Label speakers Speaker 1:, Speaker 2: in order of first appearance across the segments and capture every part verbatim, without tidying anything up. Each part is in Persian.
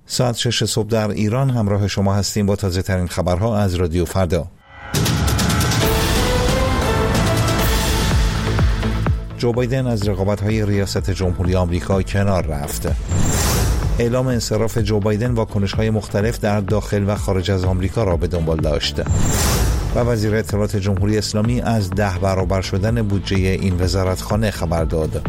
Speaker 1: ساعت شش صبح در ایران همراه شما هستیم با تازه ترین خبرها از رادیو فردا. جو بایدن از رقابت‌های ریاست جمهوری آمریکا کنار رفت. اعلام انصراف جو بایدن واکنش‌های مختلف در داخل و خارج از آمریکا را به دنبال داشت. و وزیر اطلاعات جمهوری اسلامی از ده برابر شدن بودجه این وزارتخانه خبر داد.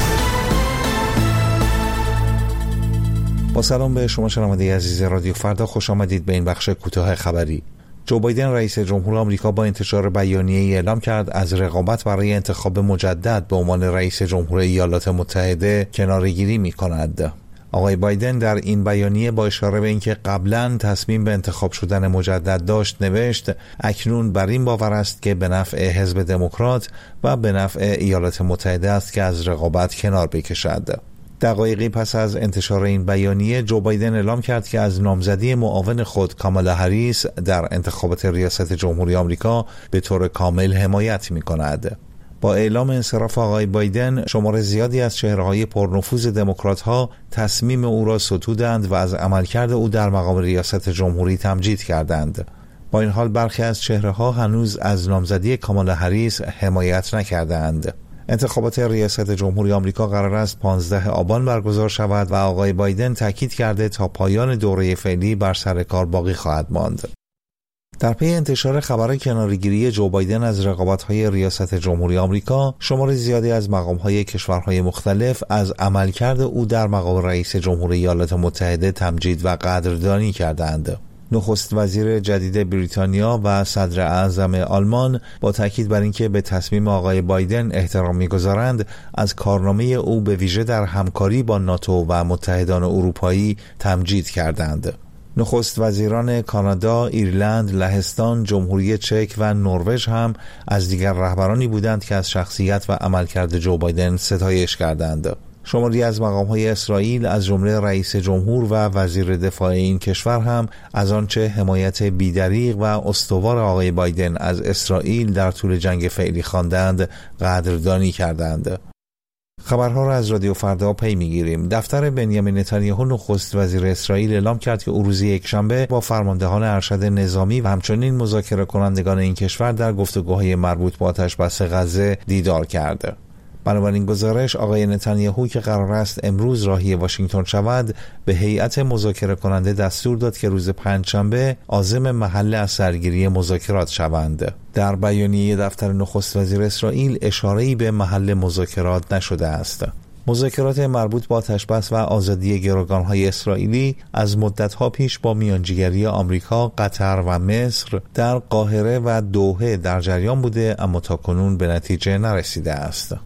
Speaker 1: با سلام به شما شنونده عزیز رادیو فردا، خوش آمدید به این بخش کوتاه خبری. جو بایدن رئیس جمهور آمریکا با انتشار بیانیه‌ای اعلام کرد از رقابت برای انتخاب مجدد به عنوان رئیس جمهور ایالات متحده کناره‌گیری می‌کند. آقای بایدن در این بیانیه با اشاره به اینکه قبلاً تصمیم به انتخاب شدن مجدد داشت نوشت اکنون بر این باور است که به نفع حزب دموکرات و به نفع ایالات متحده است که از رقابت کنار بکشد. دقایقی پس از انتشار این بیانیه، جو بایدن اعلام کرد که از نامزدی معاون خود کامالا هریس در انتخابات ریاست جمهوری آمریکا به طور کامل حمایت می‌کند. با اعلام انصراف آقای بایدن، شمار زیادی از چهره‌های پرنفوذ دموکرات‌ها تصمیم او را ستودند و از عملکرد او در مقام ریاست جمهوری تمجید کردند. با این حال برخی از چهره‌ها هنوز از نامزدی کامالا هریس حمایت نکردند. انتخابات ریاست جمهوری آمریکا قرار است پانزده آبان برگزار شود و آقای بایدن تاکید کرده تا پایان دوره فعلی بر سر کار باقی خواهد ماند. در پی انتشار خبر کناره‌گیری جو بایدن از رقابت‌های ریاست جمهوری آمریکا، شمار زیادی از مقام‌های کشورهای مختلف از عملکرد او در مقام رئیس جمهور ایالات متحده تمجید و قدردانی کردند. نخست وزیر جدید بریتانیا و صدر اعظم آلمان با تاکید بر اینکه به تصمیم آقای بایدن احترام می‌گذارند، از کارنامه او به ویژه در همکاری با ناتو و متحدان اروپایی تمجید کردند. نخست وزیران کانادا، ایرلند، لهستان، جمهوری چک و نروژ هم از دیگر رهبرانی بودند که از شخصیت و عملکرد جو بایدن ستایش کردند. شماری از مقام‌های اسرائیل از جمله رئیس جمهور و وزیر دفاع این کشور هم از آنچه حمایت بی‌دریغ و استوار آقای بایدن از اسرائیل در طول جنگ فعلی خواندند قدردانی کردند. خبرها را از رادیو فردا پی می‌گیریم. دفتر بنیامین نتانیاهو نخست وزیر اسرائیل اعلام کرد که او روز یکشنبه با فرماندهان ارشد نظامی و همچنین مذاکره کنندگان این کشور در گفتگوهای مربوط به آتش‌بس غزه دیدار کرد. بنابراین گزارش، آقای نتانیاهو که قرار است امروز راهی واشنگتن شود، به هیئت مذاکره کننده دستور داد که روز پنجشنبه عازم محل از سرگیری مذاکرات شوند. در بیانیه دفتر نخست وزیر اسرائیل اشاره‌ای به محل مذاکرات نشده است. مذاکرات مربوط با آتش‌بس و آزادی گروگان‌های اسرائیلی از مدت‌ها پیش با میانجیگری آمریکا، قطر و مصر در قاهره و دوحه در جریان بوده، اما تاکنون به نتیجه نرسیده است.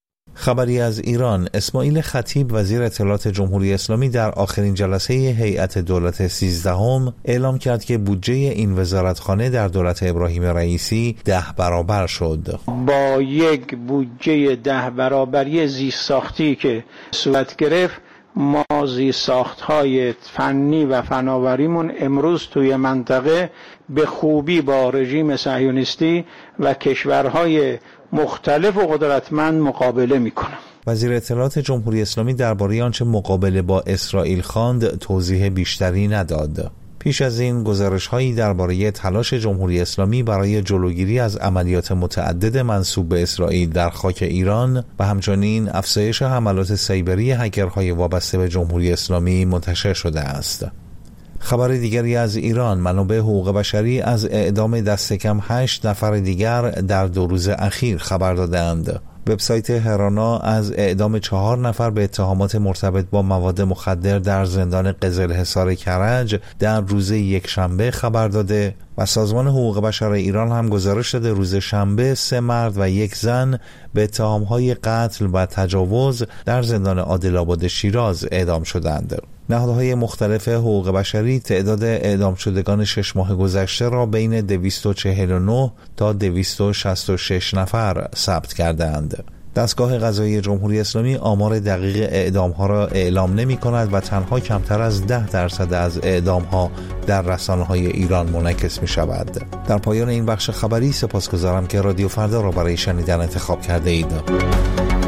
Speaker 1: خبری از ایران. اسماعیل خطیب وزیر اطلاعات جمهوری اسلامی در آخرین جلسه هیئت دولت سیزدهم اعلام کرد که بودجه این وزارتخانه در دولت ابراهیم رئیسی ده برابر شد.
Speaker 2: با یک بودجه ده برابری زیستساختی که صورت گرفت، ما زیستساخت‌های فنی و فناوریمون امروز توی منطقه به خوبی با رژیم صهیونیستی و کشورهای مختلف و قدرتمند مقابله میکنه.
Speaker 1: وزیر اطلاعات جمهوری اسلامی درباره آنچه مقابله با اسرائیل خواند توضیح بیشتری نداد. پیش از این گزارش‌هایی درباره تلاش جمهوری اسلامی برای جلوگیری از عملیات متعدد منسوب به اسرائیل در خاک ایران و همچنین افزایش حملات سایبری هکرهای وابسته به جمهوری اسلامی منتشر شده است. خبر دیگری از ایران. منابع حقوق بشری از اعدام دست کم هشت نفر دیگر در دو روز اخیر خبر دادند. وبسایت هرانا از اعدام چهار نفر به اتهامات مرتبط با مواد مخدر در زندان قزلحصار کرج در روز یکشنبه خبر داده و سازمان حقوق بشر ایران هم گزارش داده روز شنبه سه مرد و یک زن به اتهامهای قتل و تجاوز در زندان عادل‌آباد شیراز اعدام شدند. نهادهای مختلف حقوق بشری تعداد اعدام شدگان شش ماه گذشته را بین دویست و چهل و نه تا دویست و شصت و شش نفر ثبت کردند. دستگاه قضایی جمهوری اسلامی آمار دقیق اعدام‌ها را اعلام نمی‌کند و تنها کمتر از ده درصد از اعدام‌ها در رسانه‌های ایران منعکس می‌شود. در پایان این بخش خبری سپاسگزارم که رادیو فردا را برای شنیدن انتخاب کرده اید.